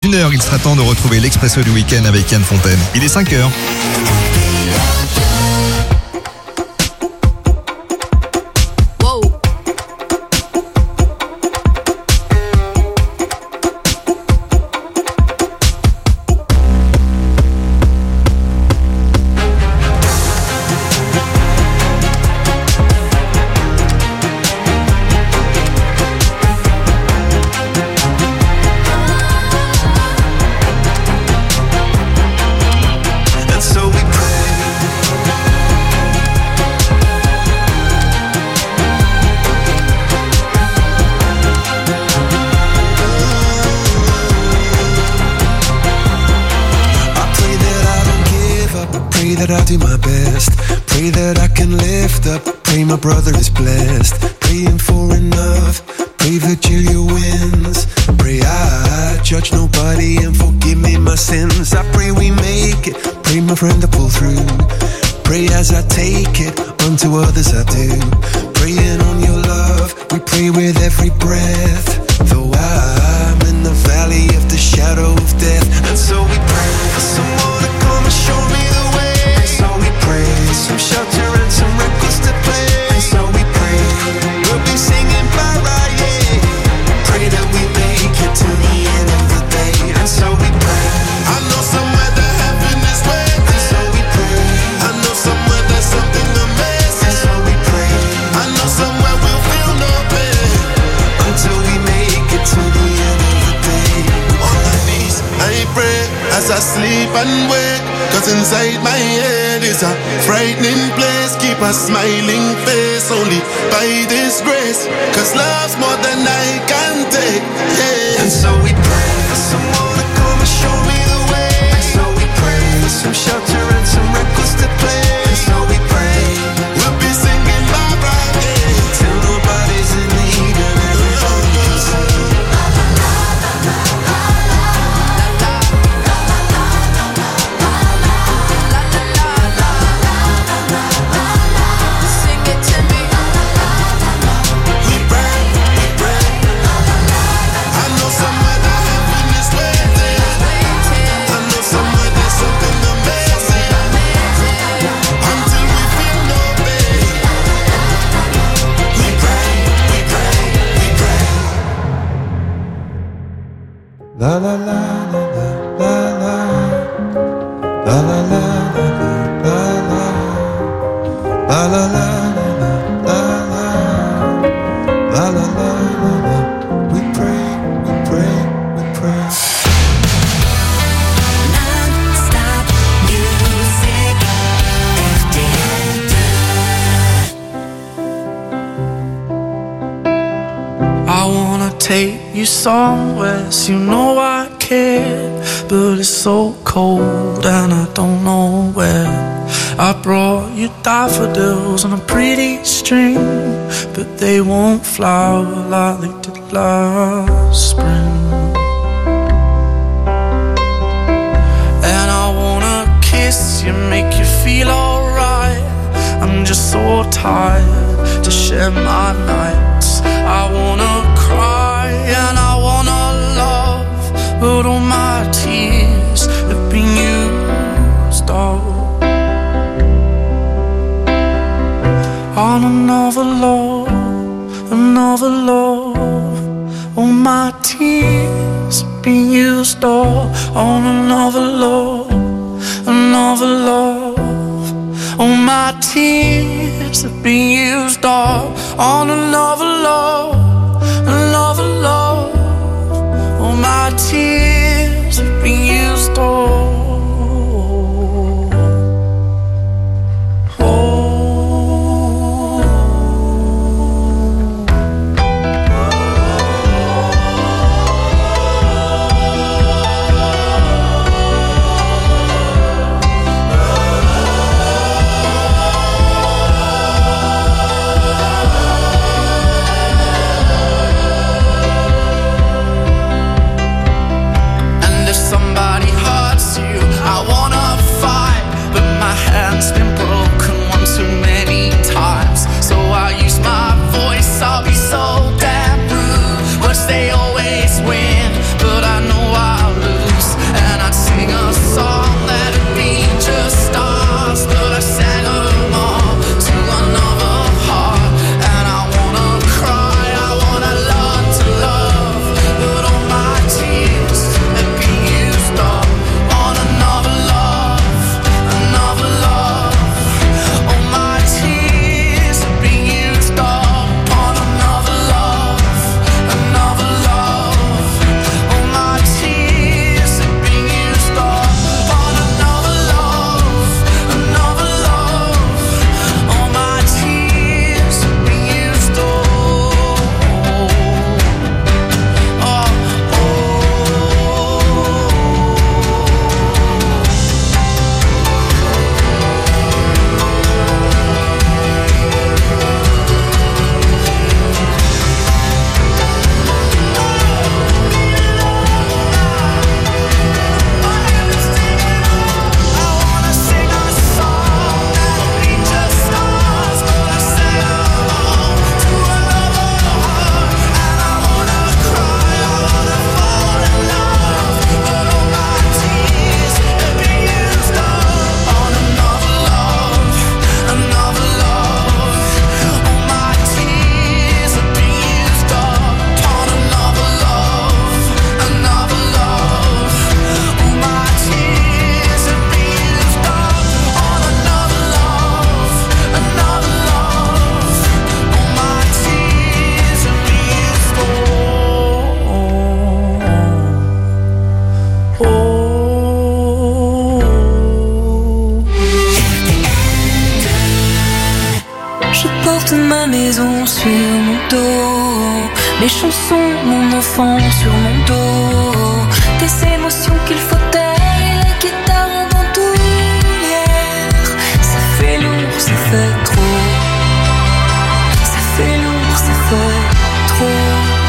1h, il sera temps de retrouver l'Expresso du week-end avec Yann Fontaine. Il est 5h. that I do my best. Pray that I can lift up. Pray my brother is blessed. Praying for enough. Pray Virgilia wins. Pray I judge nobody and forgive me my sins. I pray we make it. Pray my friend to pull through. Pray as I take it. Unto others I do. Praying on your love. We pray with every breath. Though I'm in the valley of the shadow of death. And so we pray for someone to come and show me the way. And so we pray some shelter and some records to play. And so we pray we'll be singing bye-bye, yeah. Pray that we make it to the end of the day. And so we pray. I know somewhere that heaven is waiting. And so we pray. I know somewhere there's something amazing. And so we pray. I know somewhere we'll feel no pain until we make it to the end of the day. On my knees, I pray as I sleep and wake. Cause inside my head is a frightening place. Keep a smiling face only by this grace. Cause love's more than I can take, yeah. And so we pray for someone to come and show me the way. And so we pray for some shelter and some records to play. And so we pray we'll be singing bye-bye, yeah, till nobody's in need and everybody can sing. La la la la la la la la la la la la la la la la. We pray, we pray, we pray. Non-stop music, I wanna take you somewhere, so you know I care, but it's so cold and I don't know where. I brought you daffodils on a pretty string, but they won't flower like they did last spring. And I wanna kiss you, make you feel alright. I'm just so tired to share my nights. I wanna cry and I wanna love, but all my tears have been used up on another love, another love. All my tears have been used up on another love, another love. All my tears have been used up on another love, another love. All my tears have been used up. dos. Mes chansons, mon enfant sur mon dos. Des émotions qu'il faut taire et la guitare en bandoulière. Ça fait lourd, ça fait trop. Ça fait lourd, ça fait trop.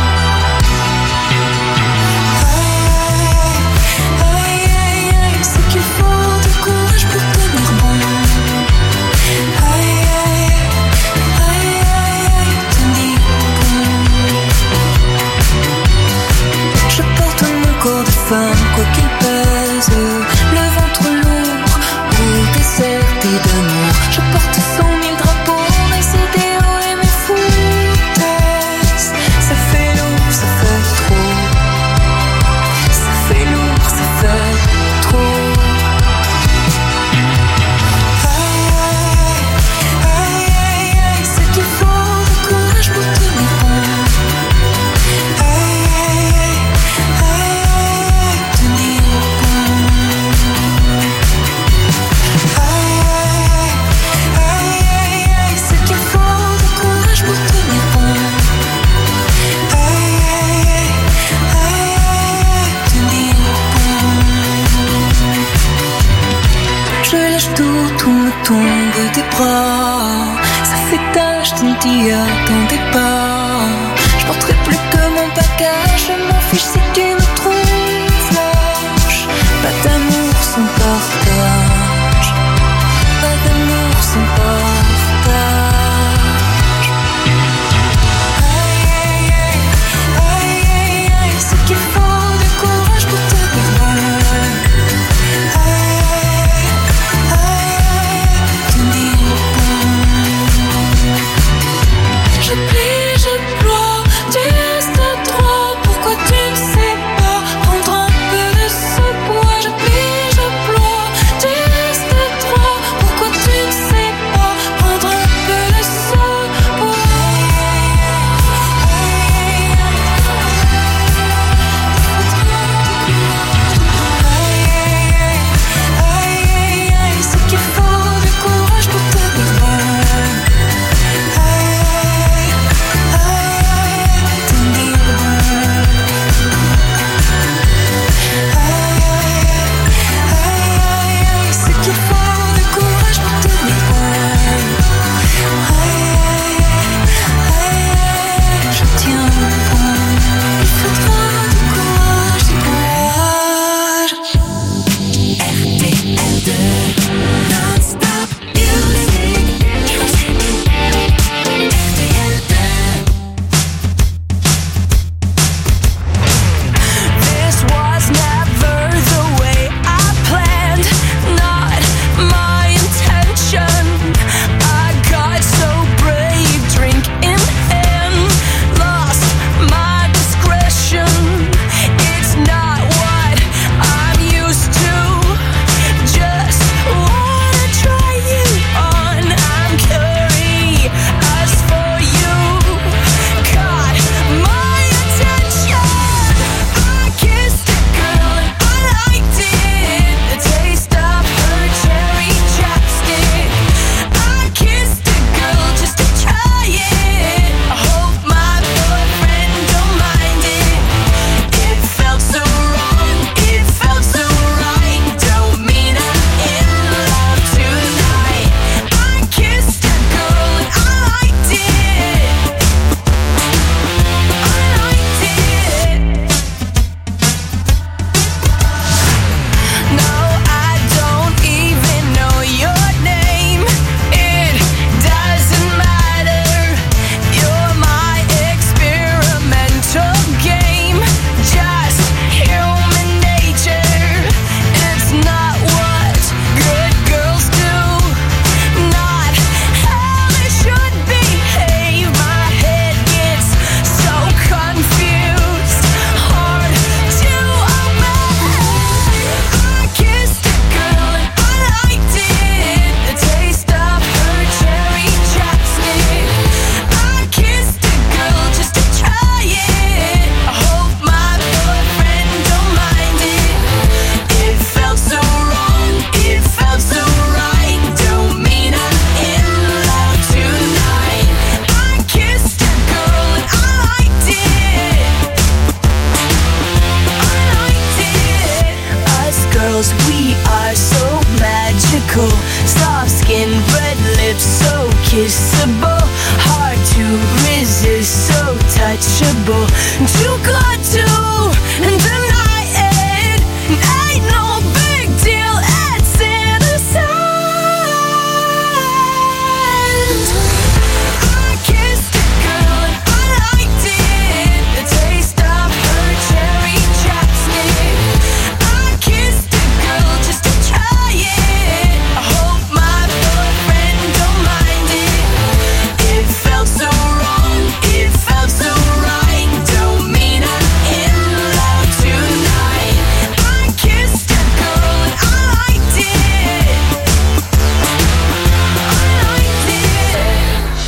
Quoi qu'il pèse, le ventre lourd ou déserté d'amour, je porte 100 000 drapeaux, mes idéaux et mes foutaises. Ça fait lourd, ça fait trop. Ça fait lourd, ça fait trop. Aïe, aïe, aïe, aïe, c'est qu'il faut du courage pour tenir bon. Tout me tombe des bras. Ça fait tâche, tu ne t'y attendais pas. Je porterai plus que mon bagage. Je m'en fiche si tu me trouves lâche. Pas d'amour sans partage. Pas d'amour sans partage. Aïe, aïe, aïe, aïe, aïe, aïe. C'est qu'il faut du courage pour te perdre. Je plie, je ploie, tu restes droit. Pourquoi tu ne sais girls, we are so magical. Soft skin, red lips, so kissable. Hard to resist, so touchable. Too good to deny it. Ain't no big deal, it's innocent. I kissed a girl and I liked it. The taste of her cherry chapstick. I kissed a girl just to try it. I hope my boyfriend don't mind it. It felt so wrong, it felt so right. Don't mean I'm in love tonight. I kissed a girl and I liked it. I liked it.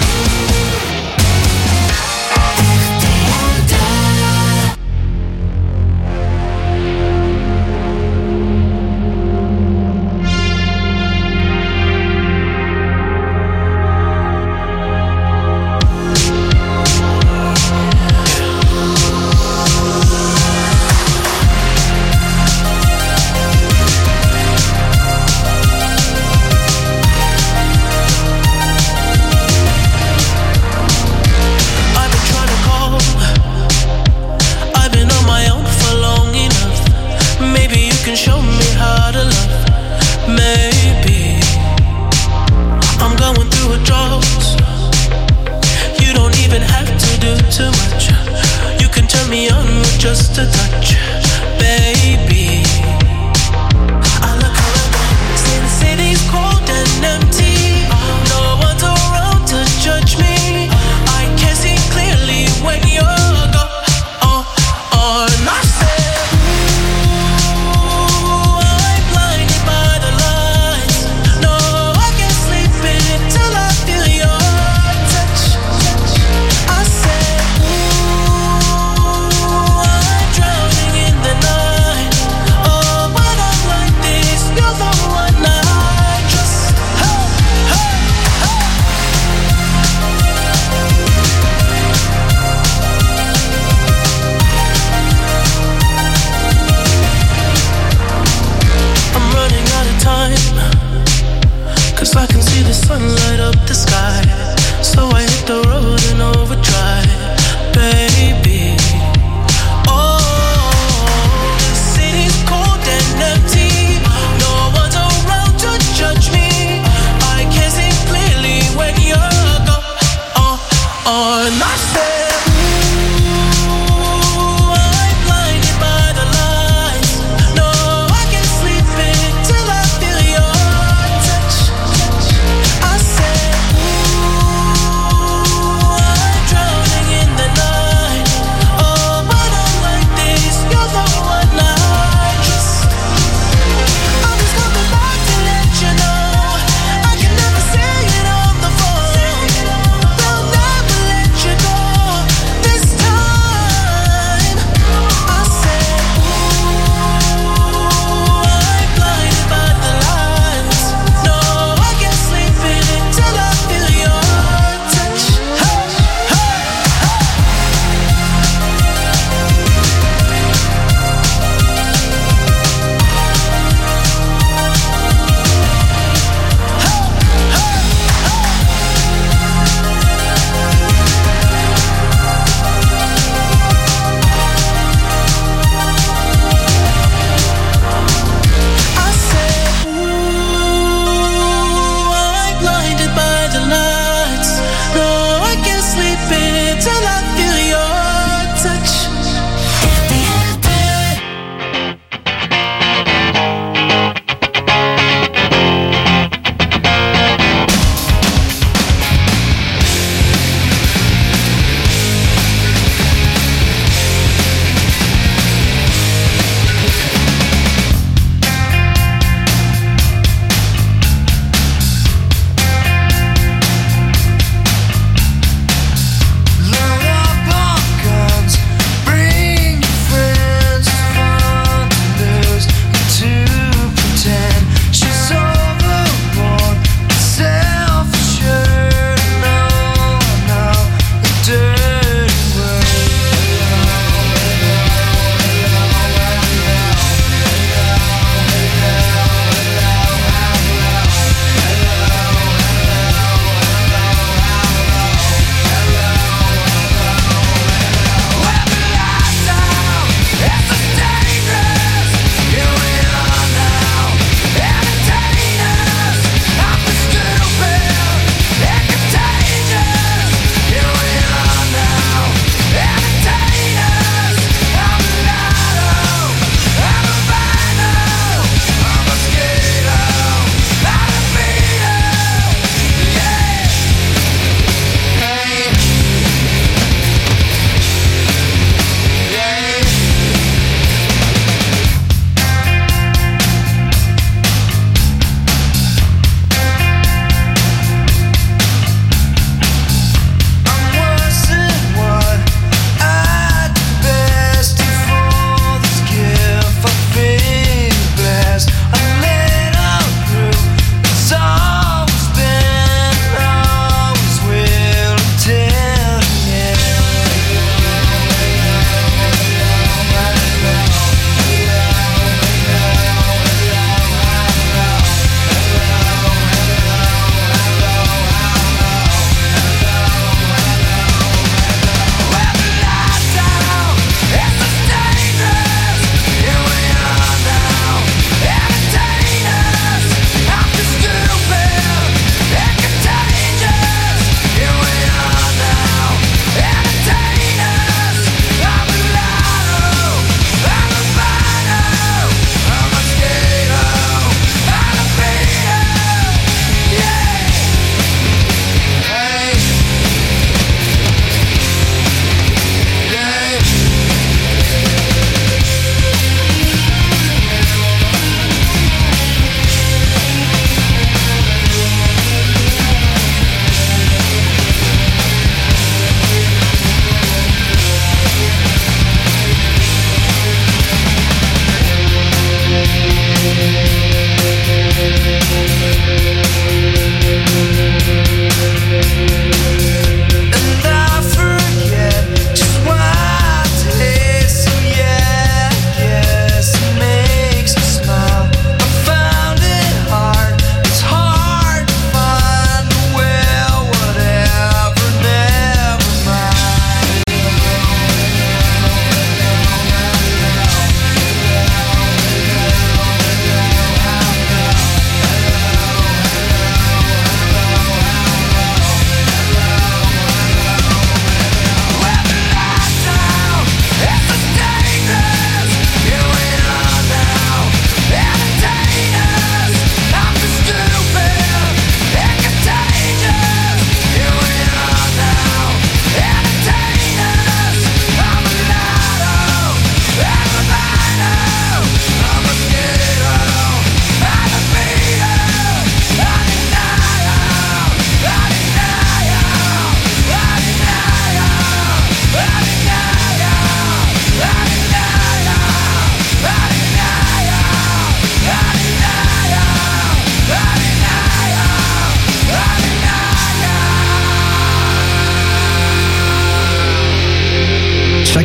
I've been trying to call. I've been on my own for long enough. Maybe you can show me how to love. Maybe I'm going through a drought. You don't even have to do too much. You can turn me on with just a touch, baby. I look around, since city's cold and empty. No one's around to judge me. I can see clearly when you're gone. I said, ooh, I'm blinded by the lights. No, I can't sleep until I feel your touch. I said, ooh, I'm drowning in the night. Oh, when I'm like this, you're the one I trust. Hey, hey, hey. I'm running out of time, 'cause I can see the sun light up the sky. So I hit the road in overdrive, baby. Oh, the city's cold and empty. No one's around to judge me. I can see clearly when you're gone. And I said, ooh, I'm blinded by the lights. No, I can't sleep until I feel your touch. I said, ooh,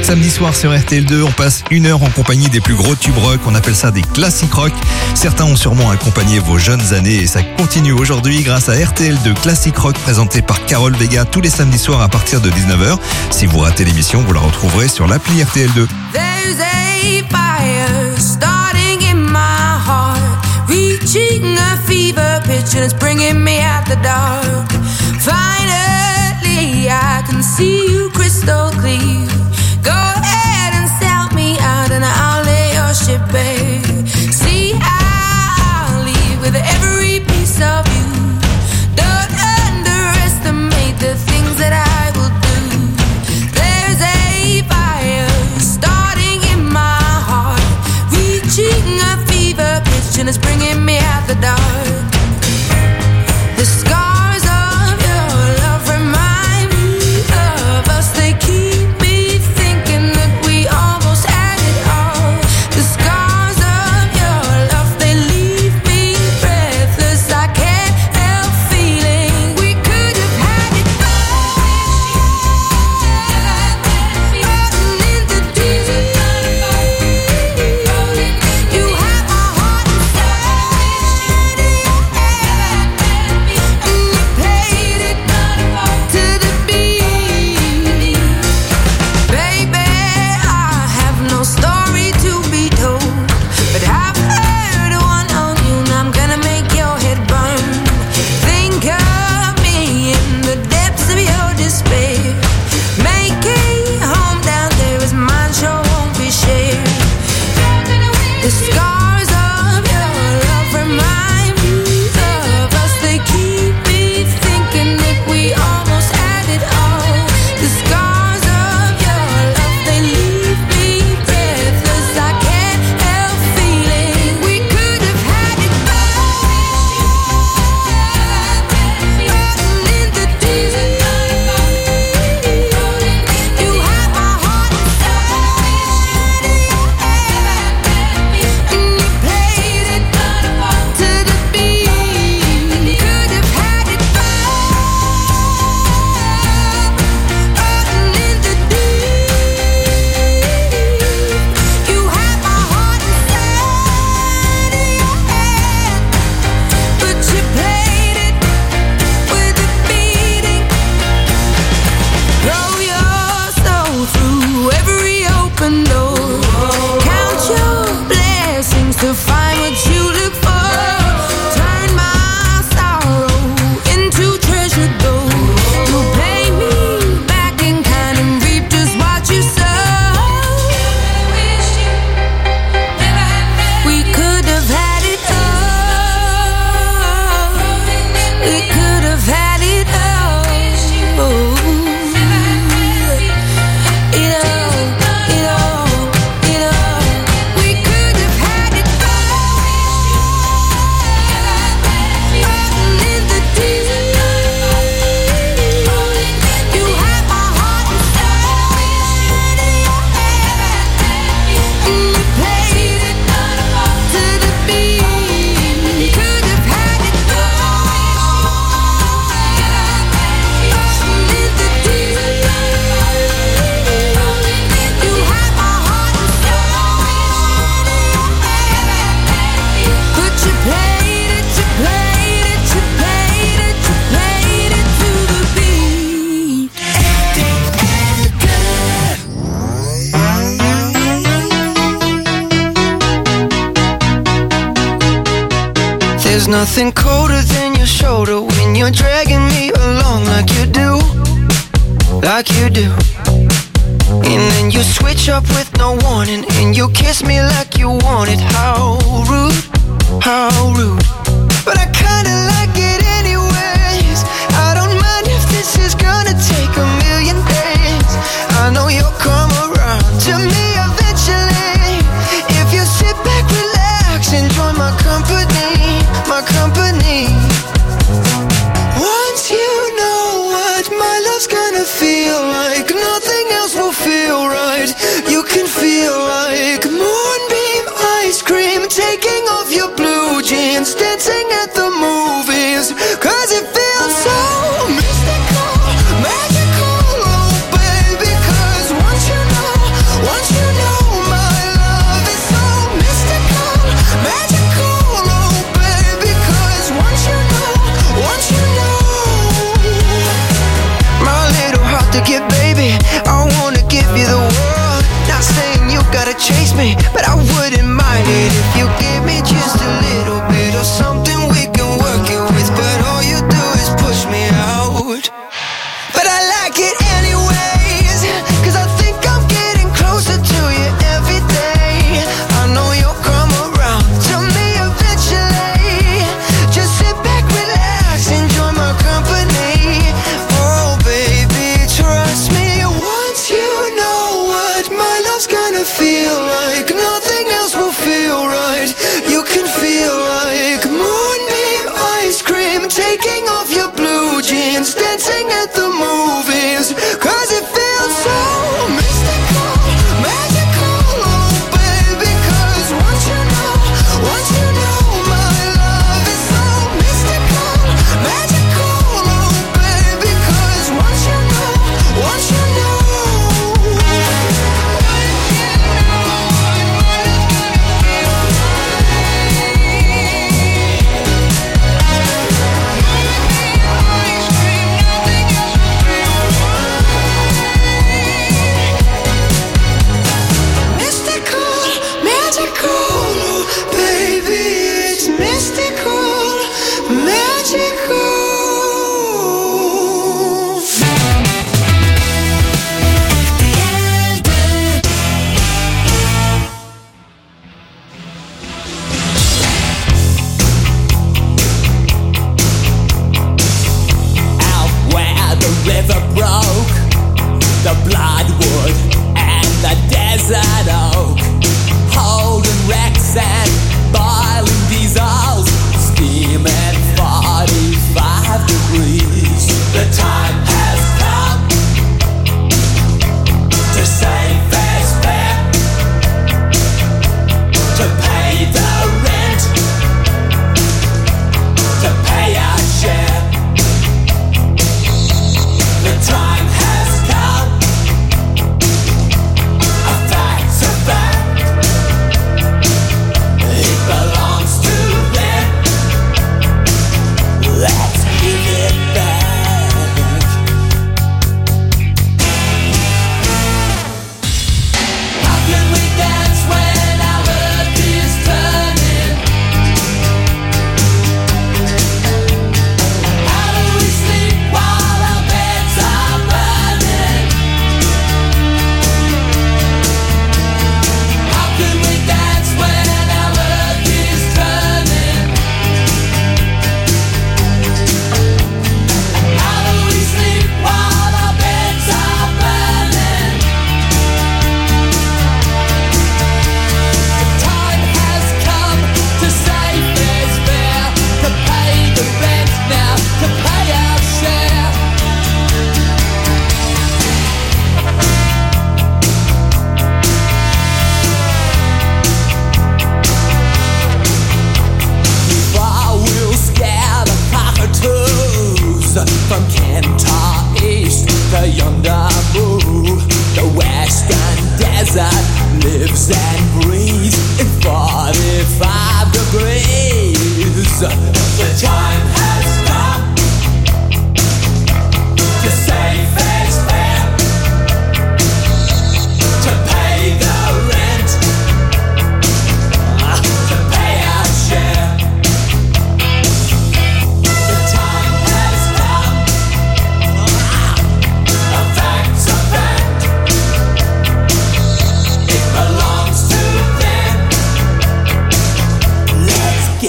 samedi soir sur RTL2, on passe 1 heure en compagnie des plus gros tubes rock, on appelle ça des classiques rock. Certains ont sûrement accompagné vos jeunes années et ça continue aujourd'hui grâce à RTL2 Classic Rock présenté par Carole Vega tous les samedis soirs à partir de 19h. Si vous ratez l'émission, vous la retrouverez sur l'appli RTL2. There's a fire starting in my heart, reaching a fever pitch and it's bringing me out the dark. Finally, I can see you crystal clear. Go ahead and sell me out and I'll lay your ship bare. See, I'll leave with every piece of you. Don't underestimate the things that I will do. There's a fire starting in my heart, reaching a fever pitch and it's bringing me out the dark. The scars of your love remind me of us. They keep me thinking that we almost had it all. The scars of your love, they leave me breathless. I can't help feeling we could have had it all. Rolling in the deep. You have my heart inside. And you played it to the beat. Baby, I have no story to be told, but I've heard one on you and I'm gonna make your head burn. Think of me in the depths of your despair. Making home down there is mine, sure won't be shared. The scars of your love remind me of us. They keep me thinking that we almost had it all. The scars of your love, they leave me breathless. I can't help feeling we could have had it all. Rolling in the deep. You have my heart inside. And you played it to the beat. Could have had it all. Rolling in the deep. You have my heart inside of your hand, but you played it with a beating. Throw your soul through every open door. Count your blessings to find what you look for. Turn my sorrow into treasure gold. You pay me back in kind and reap just what you sow. We could have had it all. We could have had it all. It all. We could have had it all. Rolling in the deep. You have my heart inside. And you played it to the beat. Could have had it all. Rolling in the deep. You have my heart inside. But you played it to the beat. There's nothing colder than your shoulder when you're dragging me along like you do. And then you switch up with no warning and you kiss me like you want it. How rude. But I kinda like it anyways. I don't mind if this is gonna take a million days. I know you'll come around to me eventually. If you sit back, relax, enjoy my company. Once you know what my love's gonna feel like, nothing else will feel right. You can feel like moonbeam ice cream, taking off your blue jeans, dancing at the movies. 'Cause it feels so mystical, magical, oh baby. 'Cause once you know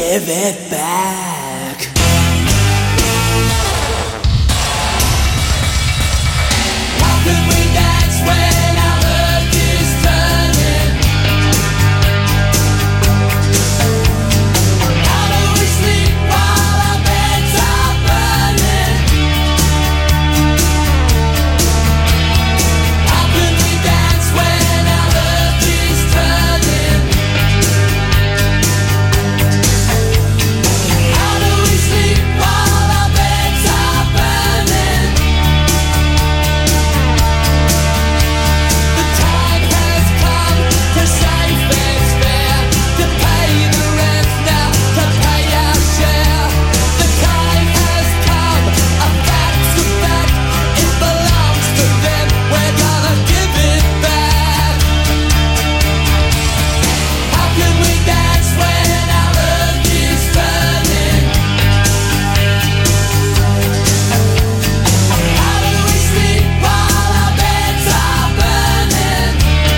give it back. How can we dance when our earth is turning? How do we sleep while our beds are burning? How can we dance when our earth is turning? How do we sleep while our beds are burning? The time has come to save fair's fair, to pay the rent now, to pay our share. The time has come, a fact's a fact, it belongs to them, we're gonna give it back. How can we dance when our earth is burning? How do we sleep while our beds are burning?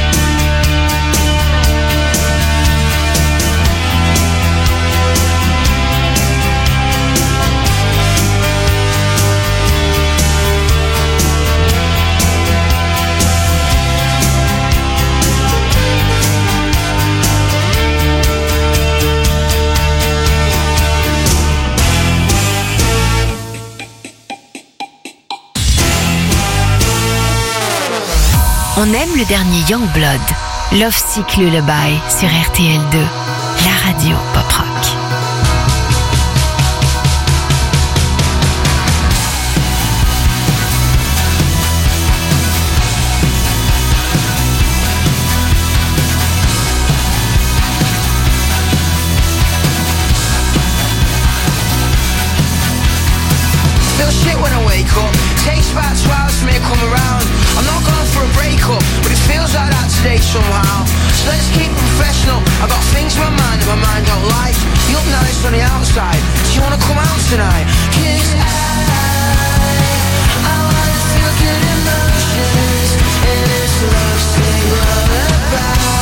On aime le dernier Youngblood, Love Sick Lullaby sur RTL2, la radio pop rock. Feel shit when I wake up. Takes about 2 hours for me to come around. I'm not going for a breakup, but it feels like that today somehow. So let's keep it professional. I got things in my mind that my mind don't like. You look nice on the outside. Do you wanna come out tonight? 'Cause I wanna feel good emotions in this love sick lullaby.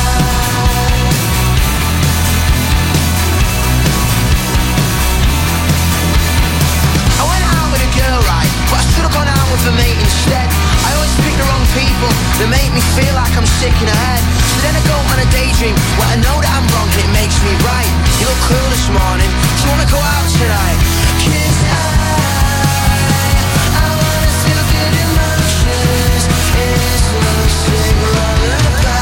I went out with a girl, right, but I should've gone out with a mate instead. I always pick the wrong people that make me feel like I'm sick in the head. So then I go on a daydream where I know that I'm wrong and it makes me right. You look cool this morning, do you wanna go out tonight? 'Cause I wanna feel good emotions in this love sick lullaby.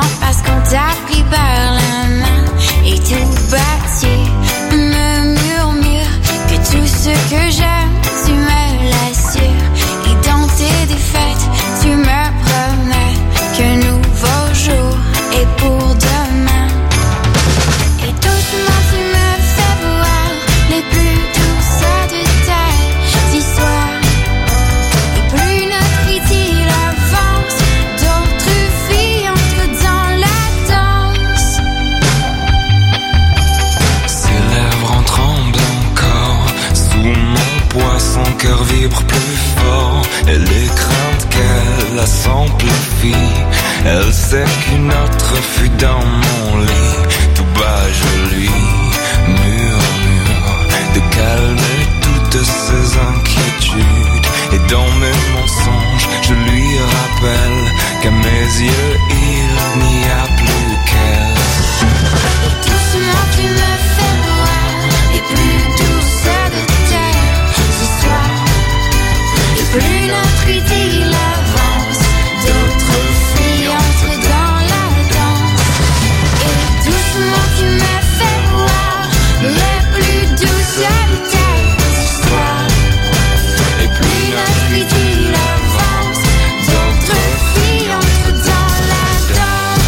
parce qu'on t'a pris par la main et tout bâti me murmure que tout ce que j'aime, tu me l'assures. Et dans tes défaites, tu me promets qu'un nouveau jour est pour demain. Et doucement tu me fais voir les plus douces de tes histoires. Et plus notre idylle avance, d'autres filles entrent dans la danse. Ses lèvres en tremblent encore, sous mon poids son cœur vibre plus fort. Et les craintes qu'elle a s'amplifient. Elle sait qu'une autre fut dans mon lit. Tout bas je lui murmure de calmer toutes ses inquiétudes. Et dans mes mensonges je lui rappelle qu'à mes yeux il n'y a plus qu'elle. Et doucement tu me fais voir les plus douces de tes histoires. Et plus notre idylle avance, d'autres filles entrent dans la danse. Et doucement tu me fais voir les plus douces de tes histoires. Et plus notre idylle avance, d'autres filles entrent dans la danse.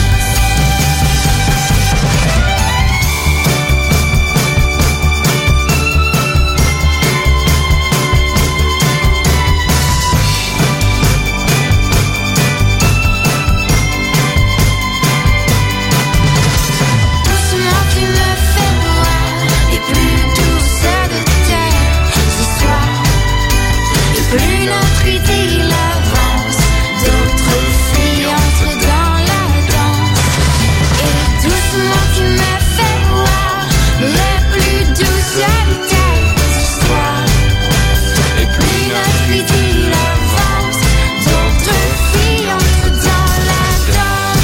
Doucement tu me fais voir les plus douces de tes histoires. Et plus notre idylle avance, d'autres filles entrent dans la danse. Et doucement tu me fais voir les plus douces de tes histoires. Et plus notre idylle avance, d'autres filles entrent dans la danse.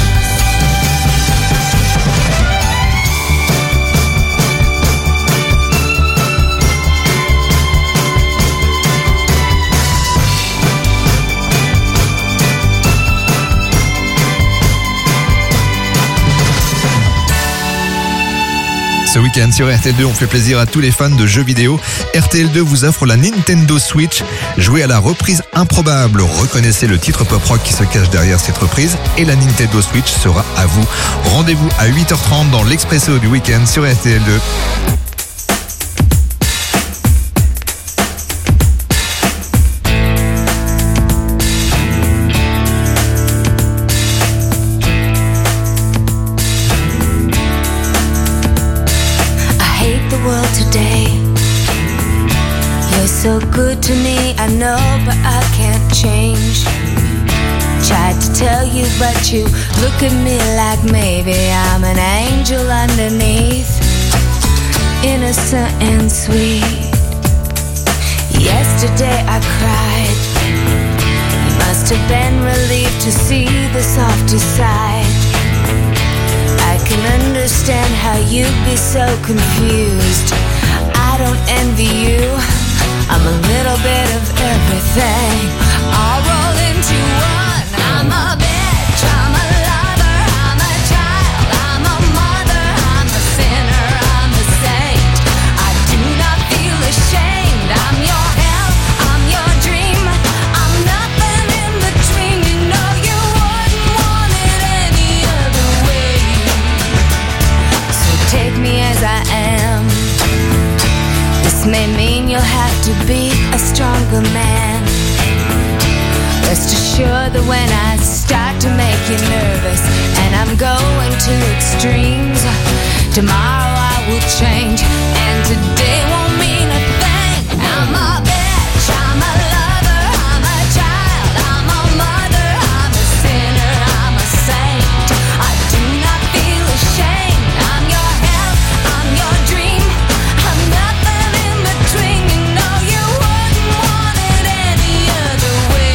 Ce week-end sur RTL2, on fait plaisir à tous les fans de jeux vidéo. RTL2 vous offre la Nintendo Switch. Jouez à la reprise improbable. Reconnaissez le titre pop-rock qui se cache derrière cette reprise et la Nintendo Switch sera à vous. Rendez-vous à 8h30 dans l'Expresso du week-end sur RTL2. I hate the world today. You're so good to me, I know, but I can't change. Tried to tell you, but you look at me like maybe I'm an angel underneath, innocent and sweet. Yesterday I cried. You must have been relieved to see the softer side. I can understand how you'd be so confused. I don't envy you. I'm a little bit of everything, all rolled into one. I'm a bitch, I'm a lover, I'm a child, I'm a mother, I'm a sinner, I'm a saint. I do not feel ashamed. I'm your hell, I'm your dream. I'm nothing in between. You know you wouldn't want it any other way. So take me as I am. This may mean you'll have to be a stronger man. Rest assured that when I start to make you nervous and I'm going to extremes, tomorrow I will change and today won't mean a thing. I'm a bitch, I'm a lover, I'm a child, I'm a mother, I'm a sinner, I'm a saint. I do not feel ashamed. I'm your hell, I'm your dream. I'm nothing in between. You know you wouldn't want it any other way.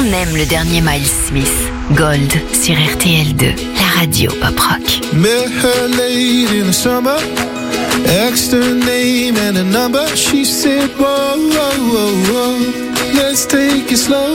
On aime le dernier Miles Smith, Gold sur RTL2, la radio pop rock. Met her late in the summer, asked her name and a number. She said, whoa, whoa, whoa, whoa, let's take it slow.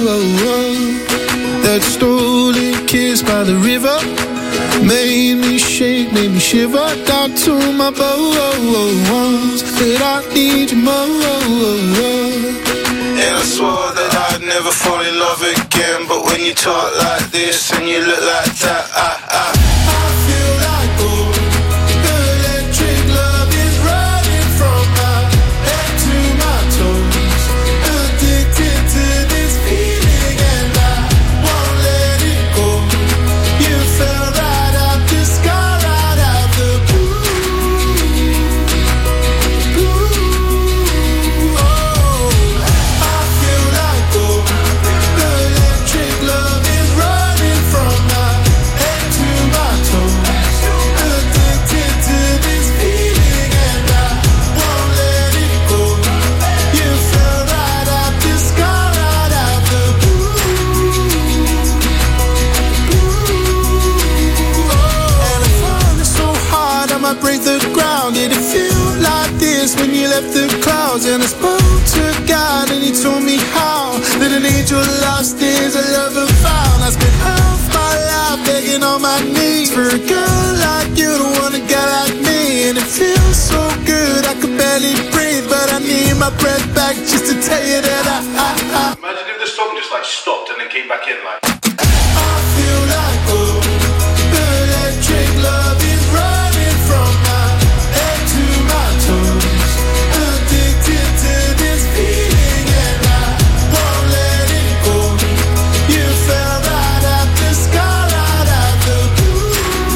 That stolen kiss by the river made me shake, made me shiver. Down to my bones, said I need you more. And I swore that I'd never fall in love again. But when you talk like this and you look like that, I feel like gold. Electric love is running from my head to my toes. Addicted to this feeling and I won't let it go. You fell right out the sky, right out the blue. Break the ground. Did it feel like this when you left the clouds? And I spoke to God and he told me how that an angel lost is a lover found. I spent half my life begging on my knees for a girl like you to want a guy like me. And it feels so good I could barely breathe, but I need my breath back just to tell you that I Imagine if the song just like stopped and then came back in like I feel like gold. Electric love is running from my head to my toes. Addicted to this feeling and I won't let it go. You fell right out the sky, right out the blue.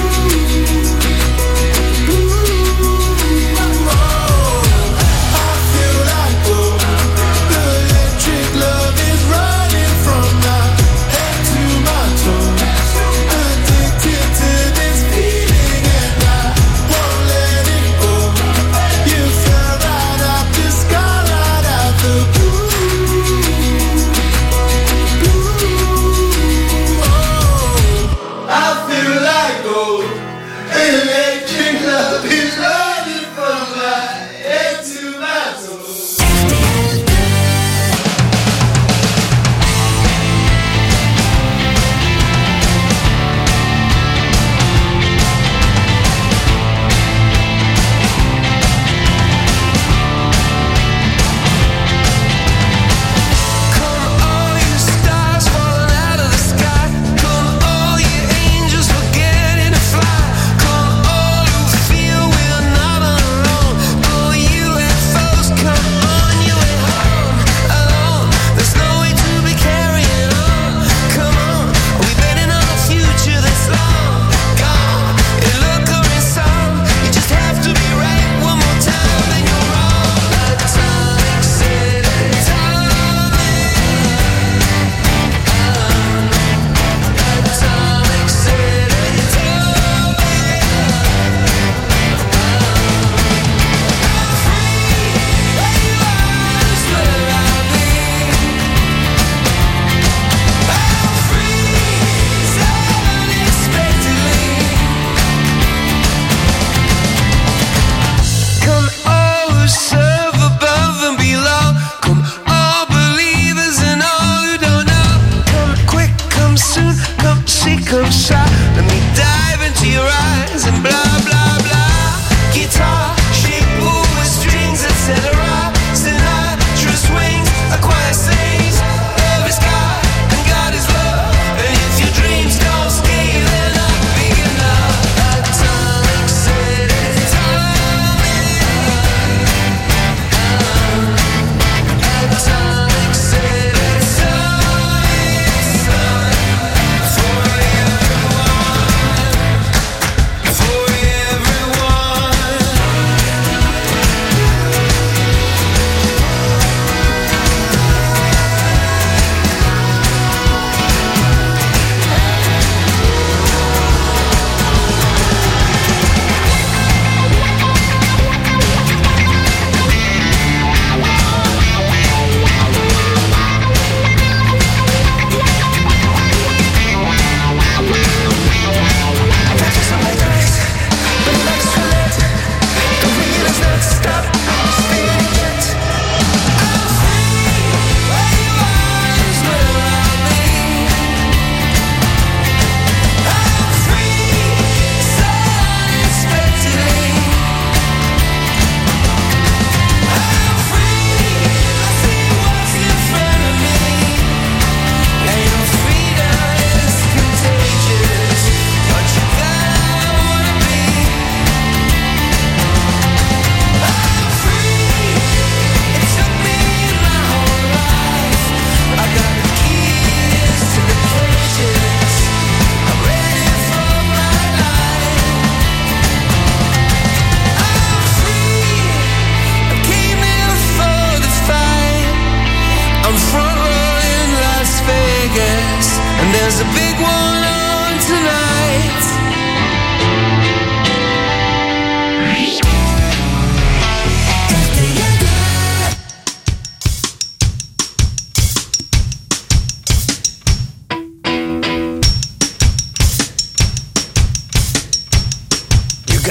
I feel like gold. Electric love is running from my head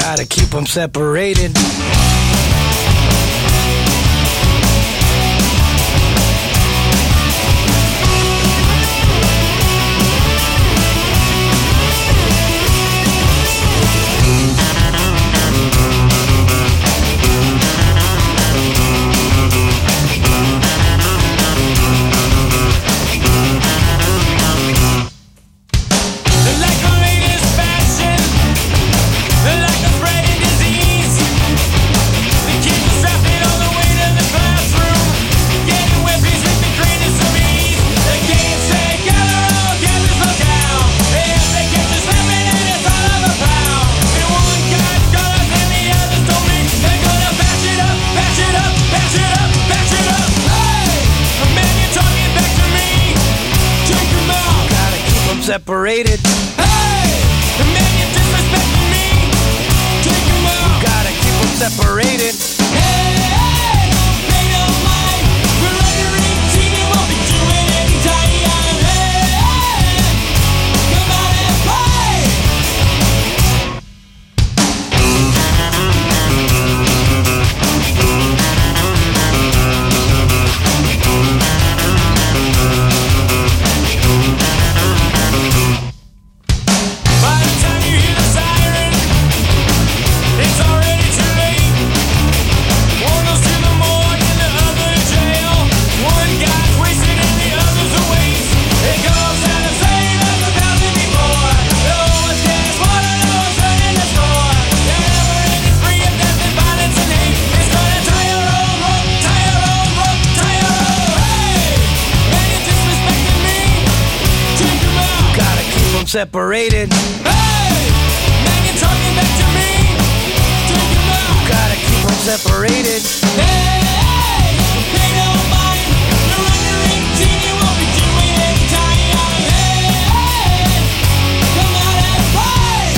Gotta keep them separated. Separated. Hey, the man you're disrespecting me. Take him out. You gotta keep them separated. Hey, hey, pay no mind. We're under 18 and won't be doing any time. Hey, hey, come out and play. Separated. Hey, man, you're talking back to me. Take him out. You gotta keep them separated. Hey, hey, pay no mind. You're under 18, you won't be doing any time. Hey, hey, come out and play.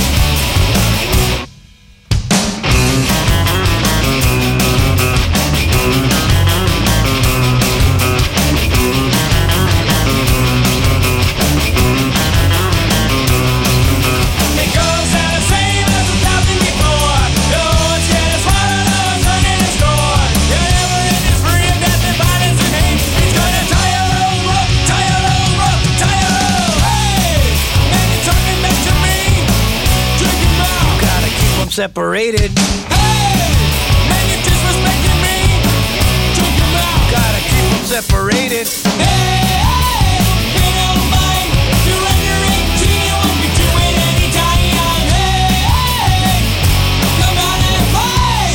Separated. Hey, man, you're disrespecting me. Take him out. Gotta keep them separated. Hey, hey, pay no mind. You're under 18, you won't be doing any time. Hey, hey, come out and play.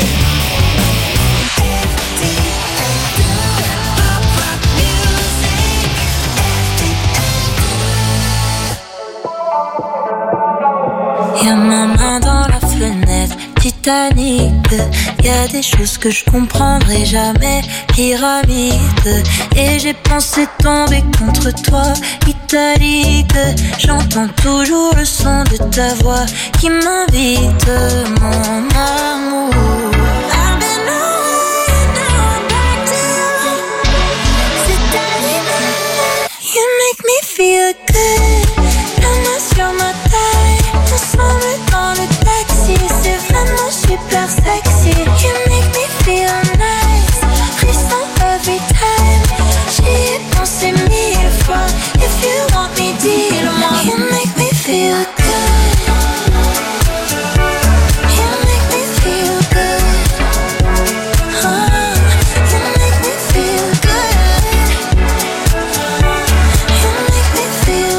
Pop music. Y'a ma main dans la fenêtre, Titanic. Y'a des choses que je comprendrai jamais, pyramide. Et j'ai pensé tomber contre toi, italique. J'entends toujours le son de ta voix qui m'invite, mon amour. I've been away, now I'm back to you. C'est animal, you make me feel good. La main sur ma taille, ensemble dans le taxi, c'est vraiment super sexy. You make me feel nice, frisson every time. J'y ai pensé 1000 fois. If you want me, dis-le-moi. You make me feel good. You make me feel good. You make me feel good. You make me feel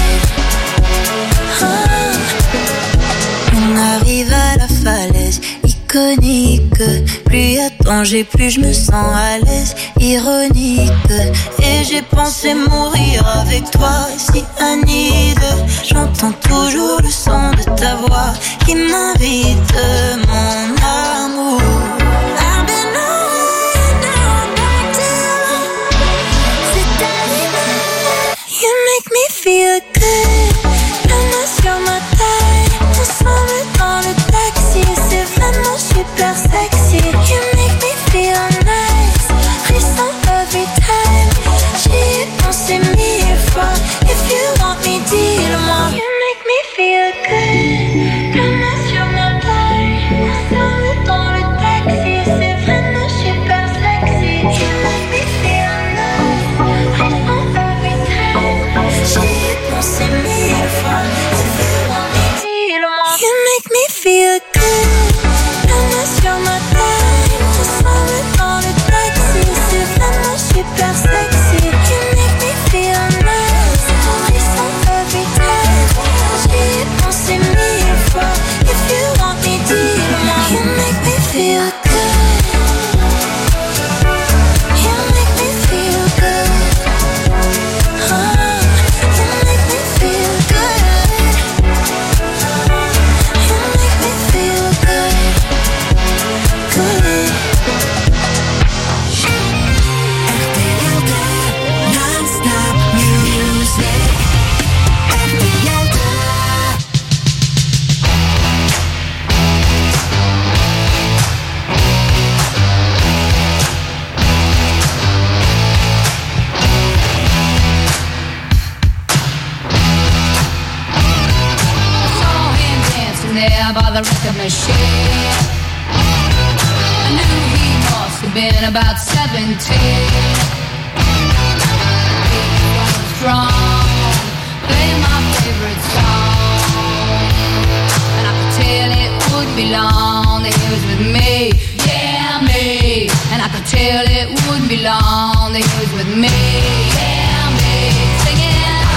good. On arrive à la falaise iconique. Plus y a danger, plus je me sens à l'aise. Ironique. Et j'ai pensé mourir avec toi, si Anide. J'entends toujours le son de ta voix qui m'invite, mon amour. I've been away, now I'm back to you. C'est animal, you make me feel good. La main sur ma taille, ensemble dans le taxi, c'est vraiment super sexy. You make me feel nice, frisson every time. J'y ai pensé 1000 fois. If you want me, dis-le-moi. You make me feel good. La main sur ma taille, by the record machine. I knew he must have been about 17. He was strong, playing my favorite song, and I could tell it wouldn't be long that he was with me, yeah, me. And I could tell it wouldn't be long that he was with me, yeah, me. Singing.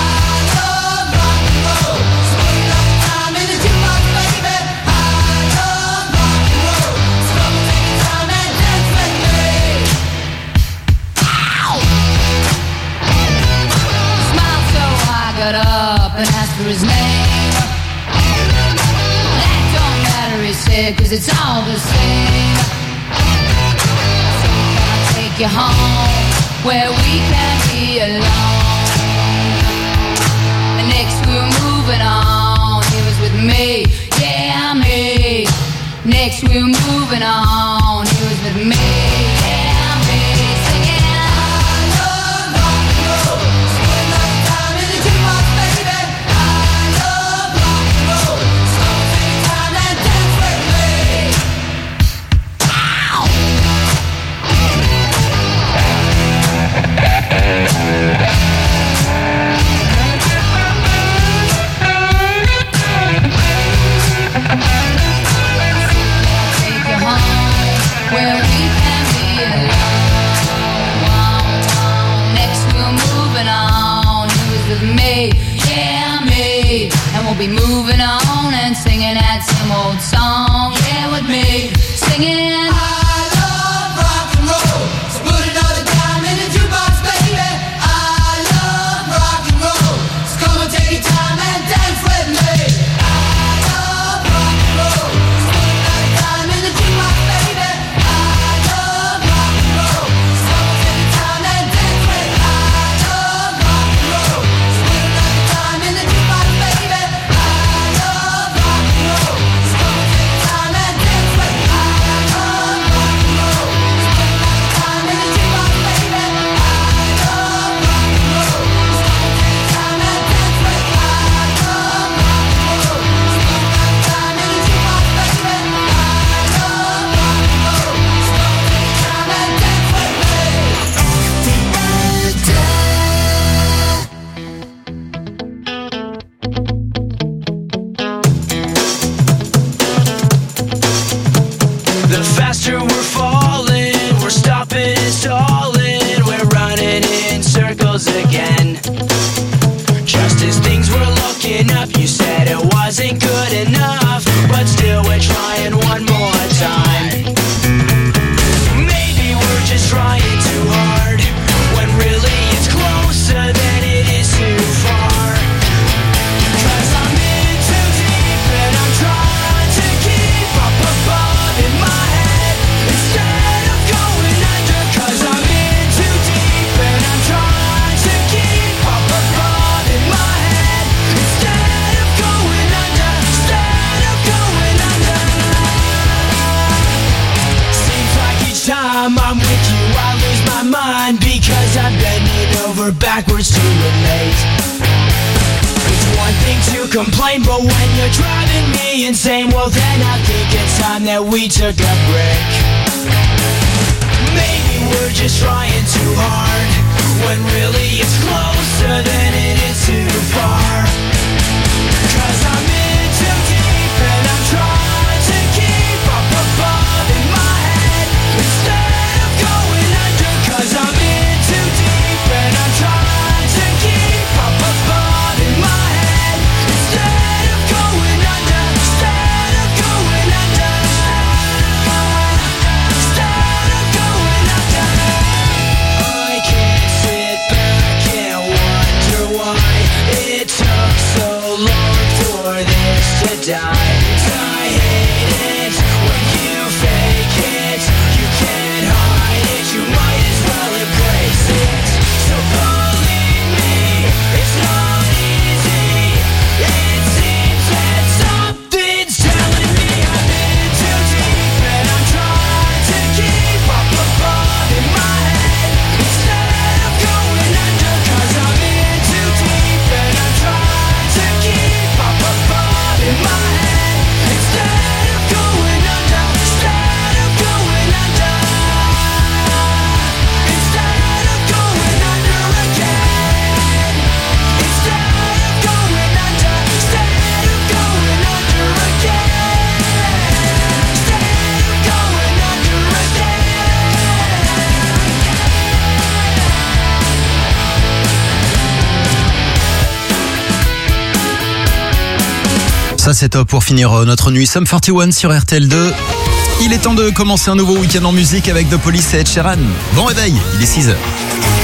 Got up and asked for his name. That don't matter, he said, cause it's all the same. So can I take you home where we can be alone? And next we were moving on. He was with me, yeah, me. Next we were moving on. He was with me, yeah, me. Singing. Where we can be alone. Next we're moving on. He was with me, yeah, me. And we'll be moving on and singing that same old song, yeah, with me. Singing. I love rock and roll, so put another dime in the jukebox, baby. I love rock and roll, so come and take your time and dance with me. I love rock and roll, so put another dime in the jukebox, baby. Again, just as things were looking up, you said it wasn't good enough, but still we're trying one more time. Maybe we're just trying too hard, when really it's closer than it is too far. 'Cause I'm in too deep and I'm trying to keep up above in my head instead of going under. 'Cause I'm in too deep and I'm trying to keep up above in my head instead of going under, instead of going under. Seems like each time I'm with you I lose my mind, because I'm bending over backwards to relate. It's one thing to complain, but when you're driving me insane, well then I think it's time that we took a break. Maybe we're just trying too hard, when really it's closer than it is too far. 'Cause I'm in too deep and I'm trying to keep up above in my head instead of going under. 'Cause I'm in too deep and I'm trying to keep up above in my head instead of going under, instead of going under, instead of going under. I can't sit back Ça c'est top pour finir notre nuit. Sum 41 sur RTL2. Il est temps de commencer un nouveau week-end en musique avec The Police et Ed Sheeran. Bon réveil, il est 6h.